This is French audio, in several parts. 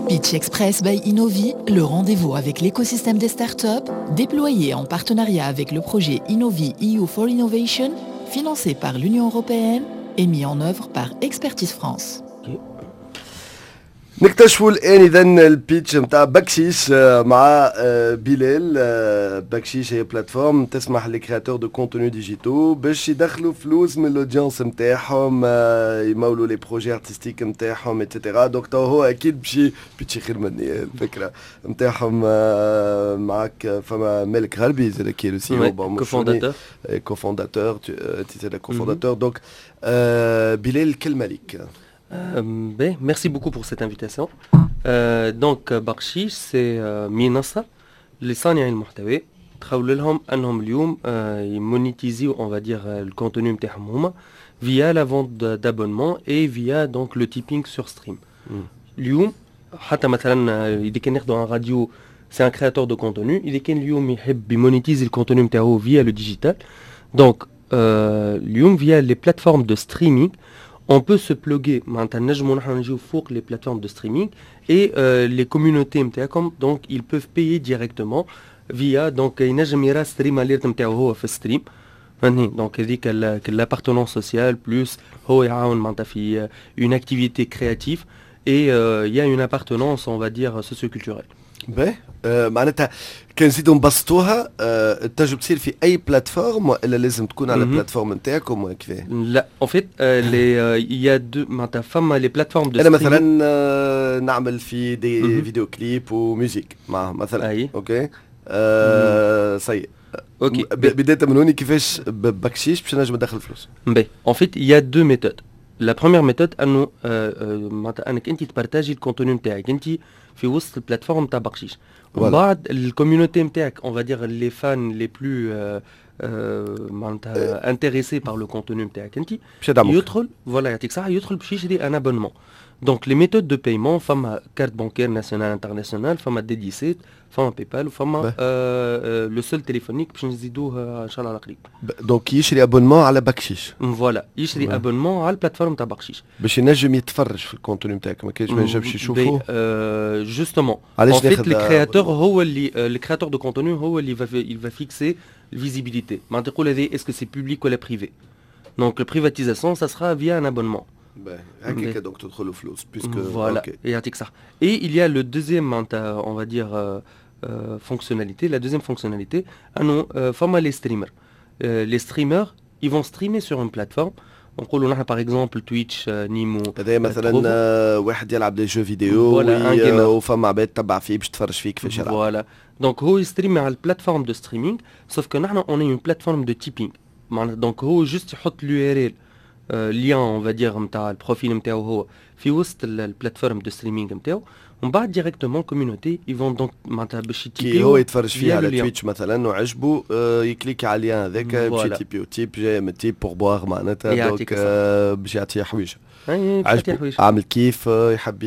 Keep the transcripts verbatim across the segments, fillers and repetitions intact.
Pitch Express by Innovi, le rendez-vous avec l'écosystème des startups, déployé en partenariat avec le projet Innovi E U for Innovation, financé par l'Union européenne et mis en œuvre par Expertise France. Okay. نكتشفوا الان اذا البيتش نتاع بكشيش مع بلال. بكشيش هي بلاتفورم تسمح لكرياتور دو كونتوني ديجيتو باش يدخلوا فلوس من الاودينس نتاعهم، يمولوا لي بروجي ارتستيك نتاعهم ايتترا. دونك تو هو اكيد بشي بيتشي خير مني الفكره نتاعهم. معك فما مالك غربي زاد كي لو سي او كوفونداتور كوفونداتور تي سي لا كوفونداتور. دونك بلال الكلمه ليك. Euh, ben, merci beaucoup pour cette invitation. Euh, donc بقشيش c'est منصة لصانعي المحتوى تحاول لهم انهم اليوم يمونيتيزيو on va dire le contenu نتاعهم هما via la vente d'abonnements et via donc le tipping sur stream. اليوم حتى مثلا اذا كان ناخذوا عن راديو c'est un créateur de contenu اذا كان اليوم يحب يمونيتيزي الcontenu نتاعو via le digital. Donc اليوم via les plateformes de streaming on peut se plugger sur les plateformes de streaming et euh, les communautés donc ils peuvent payer directement via donc ينجم stream alert نتاعو هو في stream. donc هذيك l'appartenance sociale plus هو يعاون معناتها في une activité créative et il euh, y a une appartenance on va dire socio-culturelle. باهي معناتها كان نزيدوا نبسطوها تنجم تصير في اي بلاتفورم ولا لازم تكون على البلاتفورم نتاعكم ولا كيفاه؟ لا ان فيت لي يا دو معناتها فما لي بلاتفورم دو انا مثلا نعمل في دي فيديو كليب وميوزيك مع مثلا أي. اوكي آه سي اوكي بدايه من هوني كيفاش بكشيش باش نجم ندخل فلوس؟ باهي ان فيت يا دو ميثود. لا بروميير ميثود انه معناتها انك انت تبارتاجي الكونتوني نتاعك انت في وسط البلاتفورم تاع بقشيش. ومن بعد الكوميونيتي نتاعك on va dire les fans les plus معناتها intéressés par le contenu نتاعك انت يدخل فوالا يعطيك صح يدخل باش يشري ان ابونمون. دونك لي ميثود دو بايمون فما كارت بانكير ناسيونال انترناسيونال فما دي دي سيت فما باي بال وفما لو سول تليفونيك باش نزيدوه ان شاء الله على قريب. دونك يشري ابونمون على بقشيش. فوالا يشري ابونمون على البلاتفورم تاع بقشيش باش ينجم يتفرج في الكونتوني نتاعك ما كاينش ما ينجمش يشوفوه. جوستومون ان فيت الكرياتور هو اللي الكرياتور دو كونتوني هو اللي il va fixer الفيزيبيليتي معناتها يقول هذه اسكو سي بوبليك ولا بريفي. دونك البريفاتيزاسيون ça sera via un abonnement. هكاك دونك تدخلوا فلوس بيسكو فوالا يعطيك صح. Et il y a le deuxième on va dire euh, euh, fonctionnalité, la deuxième fonctionnalité انه فما les streamers. Les streamers ils vont streamer sur une plateforme. نقولوا نحن باغ اكزومبل تويتش نيمو هذا مثلا واحد يلعب دي جو فيديو وفما عباد تبع فيه باش تفرج فيه كيفاش يلعب. فوالا دونك هو يستريم على البلاتفورم دو ستريمينغ سوف كو نحن اون اون بلاتفورم دو تيبينغ معناتها دونك هو جوست يحط اليو ار ال ليان اون فادير نتاع البروفيل نتاعو هو في وسط البلاتفورم دو ستريمينغ نتاعو ومن بعد ديريكتومون كوميونيتي يفون دونك معناتها باش يتيبيو هو يتفرج فيه على تويتش مثلا وعجبو آه يكليك على اللين هذاك باش يتيبيو تيب جاي من تيب بور بواغ معناتها دونك آه باش يعطيه حويجه عجبو عامل كيف يحب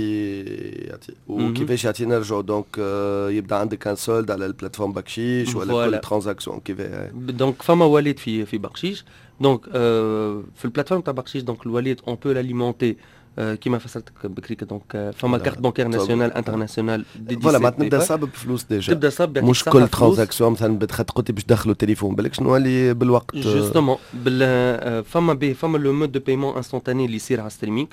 يعطي وكيفاش يعطي نرجعو. دونك آه يبدا عندك ان سولد على البلاتفورم بقشيش ولا كل ترانزاكسيون كيفاه. دونك فما واليد في في بقشيش دونك آه في البلاتفورم تاع بقشيش دونك الواليد اون بو لاليمونتي كيما فسرتك بكريك. دونك فما كارت بانكير ناسيونال انترناسيونال دي دي فوالا ما تبدا صاب بفلوس ديجا تبدا صاب مش كل ترانزاكسيون مثلا بدخل قلت باش تدخلوا تليفون بالك شنو اللي بالوقت جوستومون بال فما بي فما لو مود دو بايمون انستانتاني اللي يصير على ستريمينغ.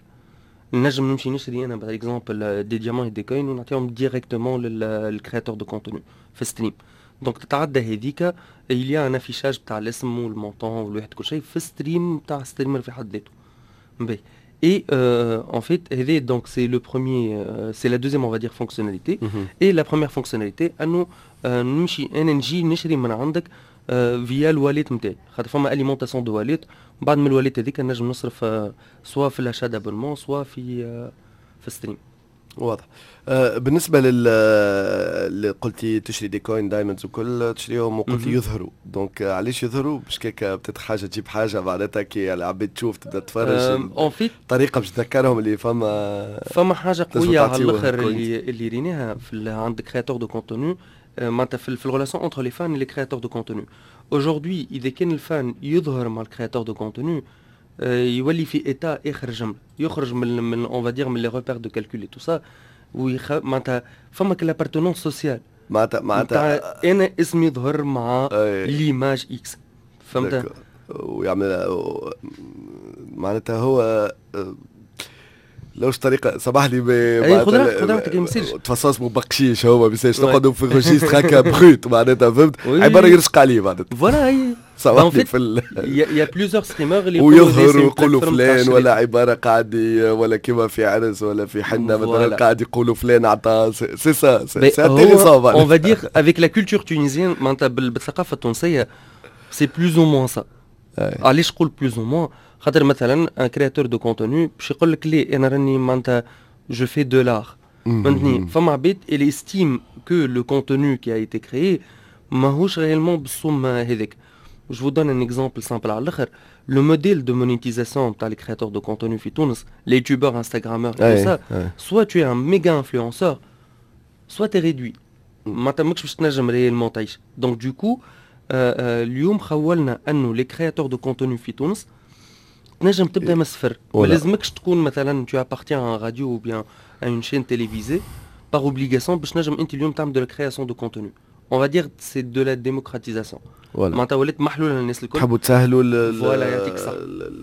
نجم نمشي نشري انا باغ اكزومبل دي ديامون دي كوين ونعطيهم ديريكتومون للكرياتور دو كونتوني في ستريم. دونك تتعدى هذيك il y a un affichage تاع الاسم والمونطون والواحد كل شيء في ستريم تاع ستريمر في حد ذاته. باهي et euh, en fait donc c'est le premier euh, c'est la deuxième on va dire fonctionnalité. Mm-hmm. Et la première fonctionnalité انه نمشي انا نجي نشري من عندك فيا الواليت نتاعي خاطر فما اليمونطاسيون دو واليت بعد من الواليت هذيك نجم نصرف سواء في الاشا دابونمون سواء في في ستريم. واضح. آه بالنسبه لل اللي قلتي تشري دي كوين دايموندز وكل تشريهم وقلتي يظهروا دونك آه علاش يظهروا باش كيكا بتت حاجه تجيب حاجه بعدها كي العباد تشوف تبدا تتفرج اون فيت طريقه باش تذكرهم اللي فما فما حاجه قويه على الاخر اللي اللي ريناها في عند كرياتور دو كونتوني معناتها في في الريلاسيون انتر لي فان لي كرياتور دو كونتوني. اجوردي اذا كان الفان يظهر مع الكرياتور دو كونتوني يولي في ايتا اخر جمله يخرج من من اون فادير من لي ريبير دو كالكول اي تو سا ويخ معناتها فما كلابارتونونس سوسيال معناتها معناتها معناتها انا اسمي يظهر مع ليماج اكس فهمت ويعمل معناتها هو لوش طريقة سمح لي اي خذ خذ ما يصيرش تفصص اسمه بقشيش هو ما بيصيرش تقعدوا في غشيش هكا بخيط معناتها فهمت عبارة يرشق عليه معناتها فوالا هي سمح لي في ال يا بليزيور ستريمر اللي ويظهر ويقولوا فلان ولا عبارة قاعد ولا كيما في عرس ولا في حنة مثلا قاعد يقولوا فلان عطى سي سا سي انتيريسون اون فا دير افيك لا كولتور تونيزيان معناتها بالثقافة التونسية سي بلوز او موان سا علاش نقول بلوز او موان خاطر مثلا ان كرياتور دو كونتوني باش يقول لك لي انا راني معناتها جو في دو لار فهمتني فما عباد اللي استيم كو لو كونتوني كي ا ايتي كريي ماهوش ريالمون بالصوم هذاك. جو vous donne un exemple simple على الاخر. Le modèle de monétisation تاع les créateurs de contenu في تونس, les youtubeurs, instagrammeurs, tout ça, soit tu es un méga influenceur, soit tu es réduit. ما تمكش باش تنجم ريالمون تعيش. Donc du coup اليوم خولنا انه les créateurs de contenu في تونس تنجم تبدا من الصفر. ما لازمكش تكون مثلا tu appartiens à un radio ou bien à une chaîne télévisée par obligation باش نجم انت اليوم تعمل de la création de contenu. On va dire c'est de la démocratisation. معناتها ولات محلوله للناس الكل. تحبوا تسهلوا فوالا يعطيك الصح.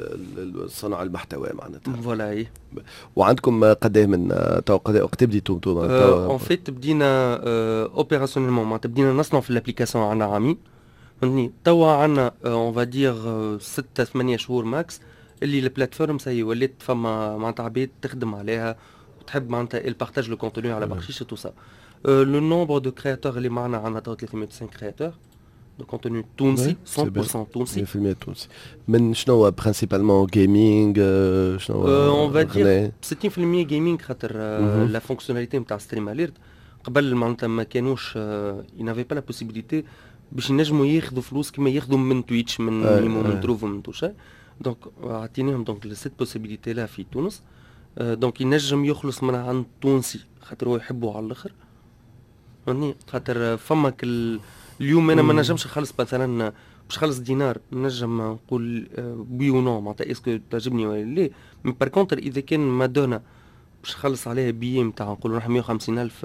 صنع المحتوى معناتها. فوالا اي. وعندكم قداه من وقت بديتوا انتم؟ اون فيت بدينا اوبيراسيونيلمون معناتها بدينا نصنعوا في الابليكاسيون عندنا عامين. فهمتني توا عندنا اون فا دير ستة ثمانية شهور ماكس اللي البلاتفورم سي ولات فما معناتها عباد تخدم عليها وتحب معناتها البارتاج لو كونتوني على بخشيش تو سا. لو نومبر دو كرياتور اللي معنا عندنا ثلاثمية وتسعين كرياتور de contenu تونسي مية بالمية تونسي. مية بالمية تونسي. من شنو برينسيبالمون جيمنج شنو؟ اون فا دير ستين بالمية جيمنج خاطر لا فونكسيوناليتي نتاع ستريم اليرت قبل معناتها ما كانوش ينافي با لا بوسيبيليتي باش ينجموا ياخذوا فلوس كما ياخذوا من تويتش من ميمو من تروف من توشا. دونك عطيناهم دونك سيت بوسيبيليتي لا في تونس. دونك ينجم يخلص من عند تونسي خاطر هو يحبوا على الاخر. فهمتني خاطر فماك اليوم انا ما نجمش نخلص مثلا باش نخلص دينار نجم نقول بي و نو معناتها اسكو تعجبني ولا لا. مي بار كونتر اذا كان مادونا باش نخلص عليها بي نتاع نقولوا مية وخمسين الف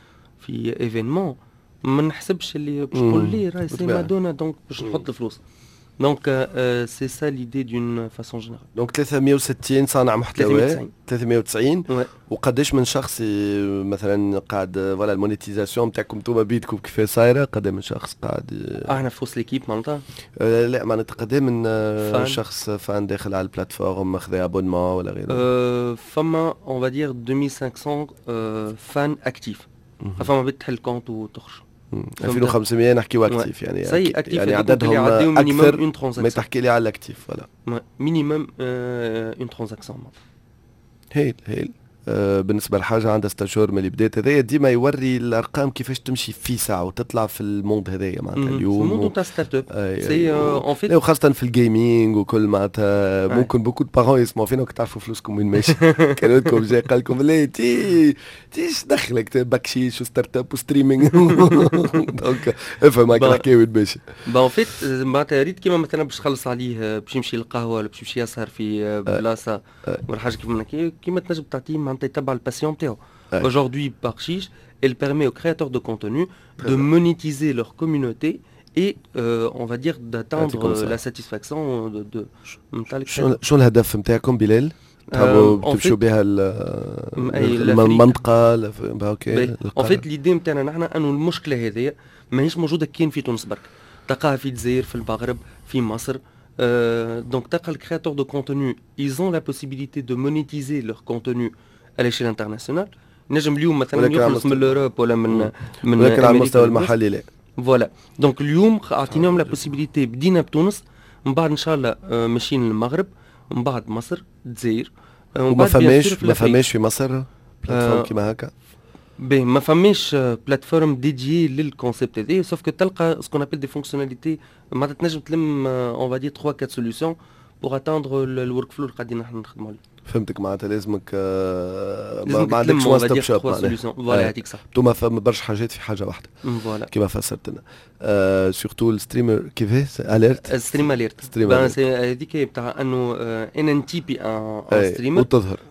في ايفينمون ما نحسبش اللي باش نقول لي راهي سي مادونا دونك باش نحط الفلوس. دونك سي سا ليدي دون فاسون جينيرال. دونك ثلاثمية وستين صانع محتوى ثلاثمية وتسعين. وقداش من شخص مثلا قاعد فوالا المونيتيزاسيون نتاعكم انتوما بيدكم كيف صايره؟ قد من شخص قاعد احنا في وسط ليكيب معناتها؟ أه لا معناتها قد من فان. شخص فان داخل على البلاتفورم اخذ ابونمون ولا غيره؟ أه فما اون فا دير ألفين وخمسمية أه فان اكتيف. فما بتحل كونت وتخرج. ألفين وخمسمية نحكيو اكتيف يعني سي اكتيف يعني عددهم اكثر ما تحكي لي على الاكتيف ولا مينيمم اون ترانزاكسيون. هيل هيل آه بالنسبه لحاجه عندها ستة شهور من اللي بدات هذايا ديما يوري الارقام كيفاش تمشي في ساعه وتطلع في الموند هذايا معناتها اليوم في الموند تاع ستارت اب سي اون فيت وخاصه في الجيمنج وكل معناتها ممكن بوكو دو بارون يسمعوا فينا وكتعرفوا فلوسكم وين ماشي. كان لكم جاي قال لكم لا تي تيش دخلك بكشيش وستارت اب وستريمينغ دونك افهم هاك الحكايه وين ماشي. با اون فيت معناتها ريت كيما مثلا باش تخلص عليه باش يمشي للقهوه ولا باش يمشي يسهر في بلاصه ولا حاجه كيما كيما تنجم تعطيه معناتها يتبع الباسيون تاعو. Aujourd'hui, Bakshish, elle permet aux créateurs de contenu de monétiser leur communauté et euh, on va dire d'atteindre euh, la satisfaction de de شو الهدف نتاعكم بلال؟ تحبوا تمشوا بها المنطقه اوكي. ان فيت ليدي نتاعنا نحن انه المشكله هذه ماهيش موجوده كاين في تونس برك. تلقاها في الجزائر في المغرب في مصر. دونك تلقى الكرياتور دو كونتوني ils ont la possibilité de monétiser leur contenu à l'échelle internationale. نجم اليوم مثلا يخلص من الاوروب ولا من من ولكن على المستوى المحلي لا. فوالا دونك اليوم اعطيناهم لا بوسيبيليتي. بدينا بتونس من بعد ان شاء الله ماشيين للمغرب من بعد مصر الجزائر. وما فماش ما فماش في مصر بلاتفورم كيما هكا؟ بي ما فماش بلاتفورم ديديي للكونسيبت هذا سوف كو تلقى سكون ابل دي فونكسيوناليتي معناتها تنجم تلم اون فا دي ثلاثة أربعة سوليوشن بوغ اتاندر الورك فلو اللي قاعدين نحن نخدموا عليه. فهمتك معناتها لازمك ما عندكش وان ستوب شوب معناتها. فوالا هذيك صح. انتوما فما برشا حاجات في حاجه واحده فوالا كيما فسرت لنا. آه سورتو الستريمر كيفاش اليرت ستريم اليرت هذيك بتاع انه انا نتيبي ان ستريمر وتظهر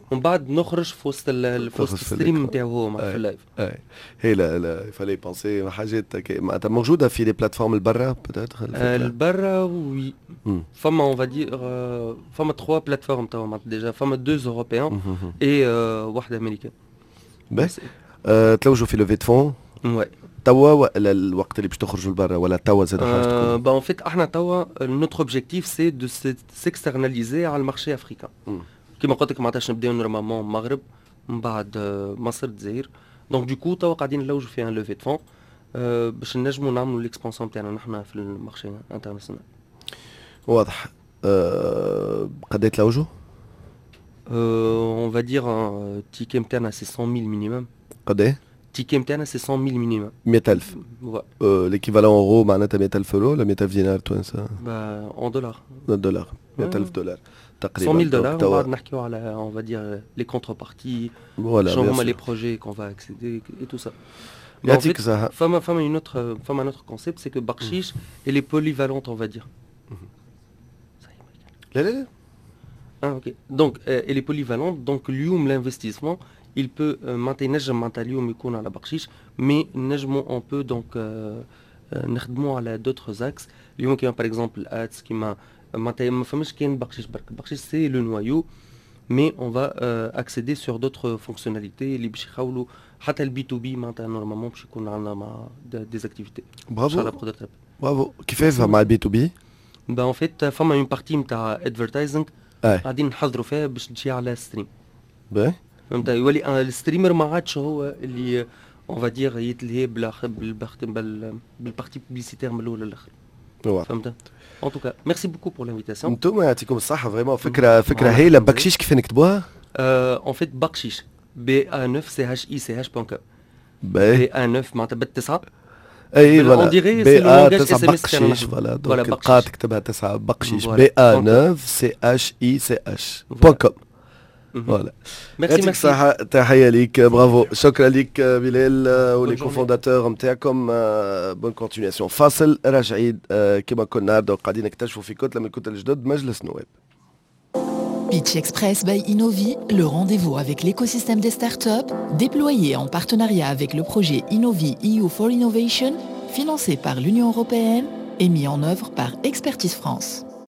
ومن بعد نخرج في وسط ال- في وسط تخرج في الستريم الإكران. نتاعو هو مع في أي. اللايف. اي هي لا لا فالي بونسي حاجات هكا معناتها موجوده في لي بلاتفورم البرا بتاتر آه، البرا وي مم. فما اون فادير فما تخوا بلاتفورم توا معناتها ديجا فما دوز اوروبيان اي واحده امريكان. باهي آه، تلوجوا في لوفي فون Ouais. توا ولا الوقت اللي باش تخرجوا لبرا ولا توا زاد حاجه Euh, تكون bah en fait, احنا توا notre objectif c'est de se- s'externaliser على المارشي افريكان. مم. كيما قلت لك معناتها نبداو نورمالمون المغرب من بعد آه، مصر الجزائر. دونك دو كو توا قاعدين نلوجوا في ان لوفي دو فون باش نجموا نعملوا ليكسبانسيون تاعنا نحنا في المارشي انترناسيونال. واضح آه، قد تلوجوا Euh, on va dire un ticket نتاعنا c'est cent mille minimum. قد ticket نتاعنا c'est cent mille minimum. مية ألف Ouais. آه، l'équivalent اورو معناتها مية ألف اورو ولا مية ألف دينار توانسه Bah, en dollars. دولار مية ألف آه. دولار تقريبا cent mille dollars, دونك on توا va نحكيو على on va dire les contreparties, فوالا شنو بيان هما سور. les projets qu'on va accéder et tout ça. Mais en يعطيك fait, الصحة femme, femme, une autre, femme, un autre concept, c'est que Bakshish, elle est polyvalente, on va dire. Ça y est, لا لا لا Ah, ok. Donc, euh, elle est polyvalente. Donc, l'Youm, l'investissement, il peut euh, maintenir l'Youm يكون على Bakshish, mais نجمو, on peut donc euh, euh, نخدمو على d'autres axes. اليوم كيما par exemple الأدس كيما معناتها ما فماش كاين Bakshish برك. Bakshish c'est le noyau, mais on va euh, accéder sur d'autres fonctionnalités اللي باش يخولوا حتى البي تو بي معناتها نورمالمون باش يكون عندنا مع des activités. برافو برافو كيفاش مع البي تو بي Ben en fait, فما une partie نتاع advertising اي قاعدين نحضروا فيها باش تجي على ستريم. باهي فهمت يولي آه، الستريمر ما عادش هو اللي اون فادير يتلهي بالأخ- بالبخت- بال بالبارتي بوبليسيتير من الاول للاخر. واضح فهمت. En tout cas, merci beaucoup pour l'invitation. انتم يعطيكم الصحة فريمون فكرة فكرة الله هايلة يخليك. بكشيش كيف نكتبوها Euh, en fait, Bakshish, B A neuf C H I C H point com. باهي B A neuf معناتها بالتسعة. اي بال- فوالا on dirait بي c'est le ا langage تسعة S M S تاعنا بقشيش نحن. فوالا Voilà, دونك بقشيش. القاء تكتبها تسعة بقشيش Voilà. بي ا Point com. neuf سي اش اي سي اش Voilà. بوان كوم Mhm. فوالا Merci, يعطيك merci. الصحة تحية ليك برافو شكرا ليك بلال ولي journée. كوفونداتور نتاعكم بون كونتينياسيون فاصل راجعين آه، كما كنا نبداو قاعدين نكتشفوا في كتلة من الكتل الجدد مجلس نواب Pitch Express by Innovi, le rendez-vous avec l'écosystème des startups, déployé en partenariat avec le projet Innovi E U for Innovation, financé par l'Union européenne et mis en œuvre par Expertise France.